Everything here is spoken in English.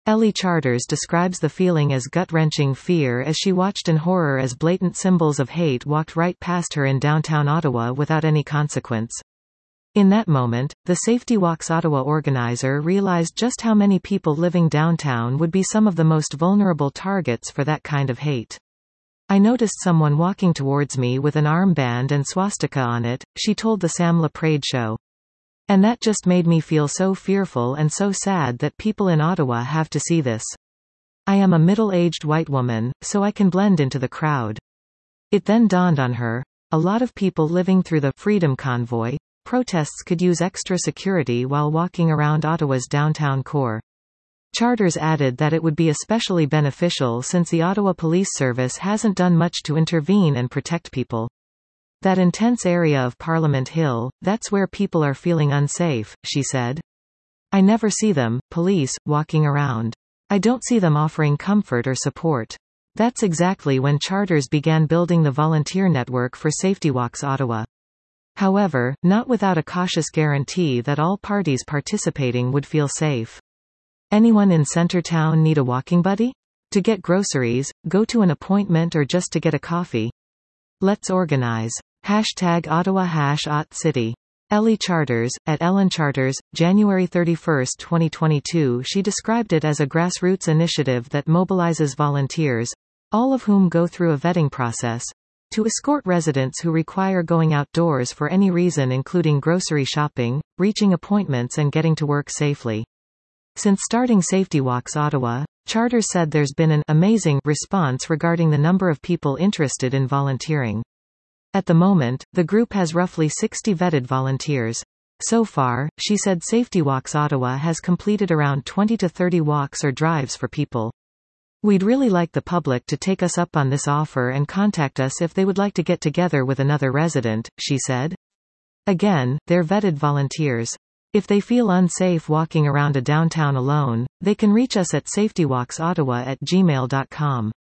Ellie Charters describes the feeling as gut-wrenching fear as she watched in horror as blatant symbols of hate walked right past her in downtown Ottawa without any consequence. In that moment, the Safety Walks Ottawa organizer realized just how many people living downtown would be some of the most vulnerable targets for that kind of hate. I noticed someone walking towards me with an armband and swastika on it, she told the Sam LaPrade show. And that just made me feel so fearful and so sad that people in Ottawa have to see this. I am a middle-aged white woman, so I can blend into the crowd. It then dawned on her. A lot of people living through the Freedom Convoy protests could use extra security while walking around Ottawa's downtown core. Charters added that it would be especially beneficial since the Ottawa Police Service hasn't done much to intervene and protect people. That intense area of Parliament Hill, that's where people are feeling unsafe, she said. I never see them, police, walking around. I don't see them offering comfort or support. That's exactly when Charters began building the volunteer network for Safety Walks Ottawa. However, not without a cautious guarantee that all parties participating would feel safe. Anyone in Centertown need a walking buddy? To get groceries, go to an appointment or just to get a coffee? Let's organize. #Ottawa #OttCity. Ellie Charters, at Ellen Charters, January 31, 2022. She described it as a grassroots initiative that mobilizes volunteers, all of whom go through a vetting process, to escort residents who require going outdoors for any reason including grocery shopping, reaching appointments and getting to work safely. Since starting Safety Walks Ottawa, Charters said there's been an amazing response regarding the number of people interested in volunteering. At the moment, the group has roughly 60 vetted volunteers. So far, she said Safety Walks Ottawa has completed around 20 to 30 walks or drives for people. We'd really like the public to take us up on this offer and contact us if they would like to get together with another resident, she said. Again, they're vetted volunteers. If they feel unsafe walking around a downtown alone, they can reach us at safetywalksottawa@gmail.com.